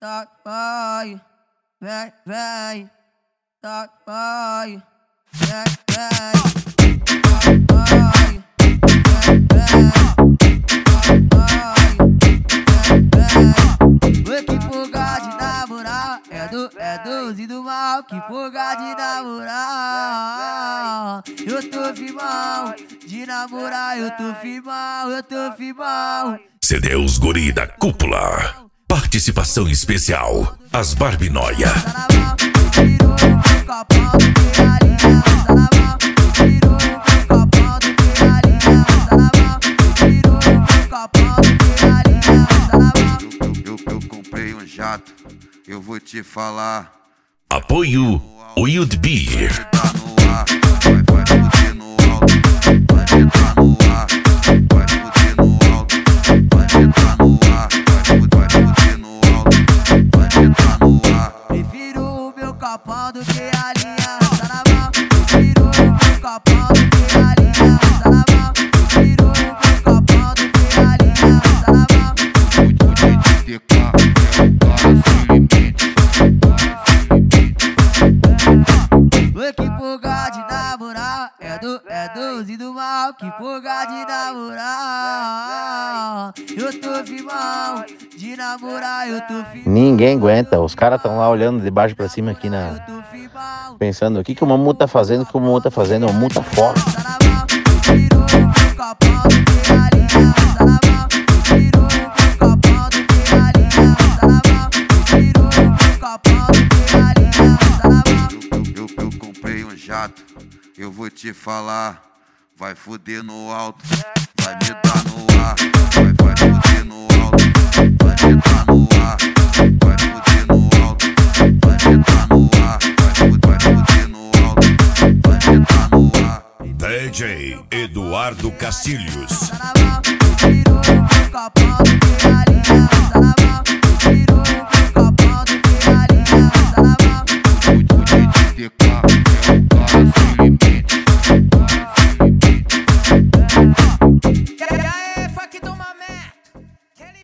tá, vai, vem, tá, vai, vem, que fuga de namorar é doze do mal, que fuga de namorar. Eu tô firmão, de namorar eu tô firmão. CDs Guri da Cúpula. Participação especial, as Barbinoia. Eu comprei um jato, eu vou te falar. Apoio Wild Beer. Tá no ar, vai fuder no alto, vai entrar no ar, vai fuder no alto, vai entrar no ar, vai fuder no alto, vai entrar no ar. Prefiro o meu copão do que a aliança na mão. Prefiro o meu copão do que a aliança na mão. Prefiro o meu copão do que a aliança na mão. O DTK é o cara sem limite. Que fuga de namorar é doze do mal, que fuga de namorar. Eu tô firmão, de namorar eu tô firmão. Ninguém aguenta, os caras tão lá olhando de baixo pra cima aqui pensando, o que o Mamu tá fazendo, o Mamu tá fazendo, o Mamu tá fora. Eu comprei um jato, eu vou te falar. Vai fuder no alto, vai me dar no ar, vai fuder no alto, vai me dar no ar, vai fuder no alto, vai me dar no ar, vai fuder no alto, vai me dar no ar. DJ Eduardo Castilhos. Prefiro o meu copão do que a aliança.